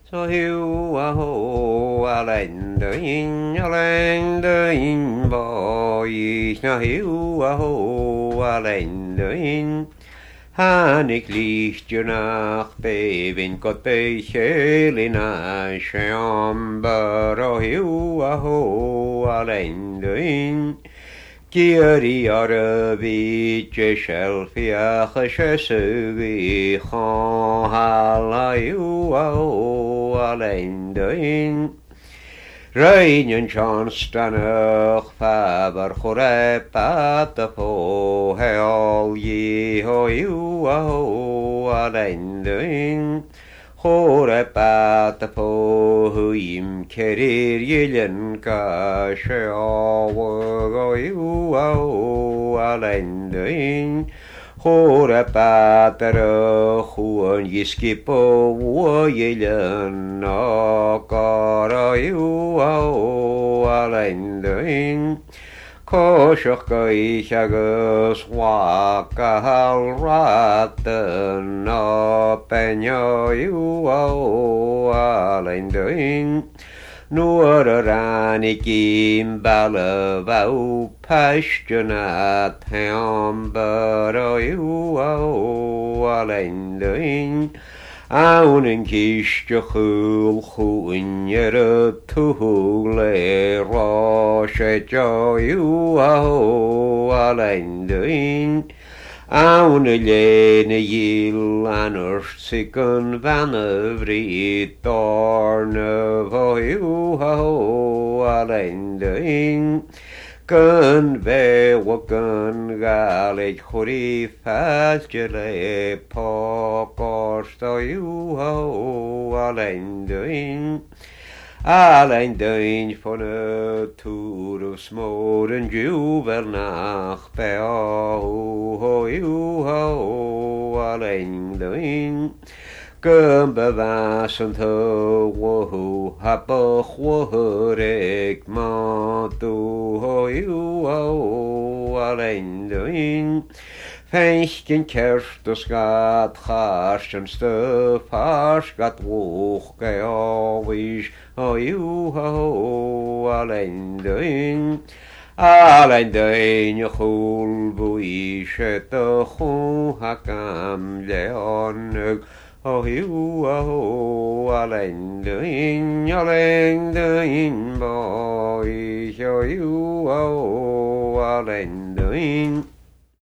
So hiu a ho a len de in boy na hiu a ho a len de in han ik lichtje nach bevin got be in a chamber o hiu a ho a len de in Giri ar y fi shelfiach a syfi chon a yw a o a lein Rhain yn Johnston o'ch faber chwrep at y po heol i ho yw a o a lein Chwrep at y po hwym cerir ielyn ga siawag o yw a o a lein Chwrep at yr chwn ysgip o ielyn o gor o yw a o a lein Cosioch gaich agos wag a hal radyn o benio yw a o a lein Nŵr yr anig i'n bala faw passionat heambar o yw a o a lein Awn yn cysio chwl chwyn yr y tŵl e rosedio yw a o a lein Awn y len y il anwrs sy'n yn fan y fryd dorn y fo yw a o a lein Gyn fe o gyn gael eich chwri ffasgyle po gorst o yw a o a lein A lein ffôn y tŵr o smôr yn jiw fel nach be o yw a o a lein Gymbyfas yn thyww a bych wyrig madw o yw a o a lein Feich kerst o sgat chars yn styf ars gat wch ge o wys o yw a o a lein A lein y chwl fwy sydd y chw ac am leonig O yw a o a lein boi o yw a o a lein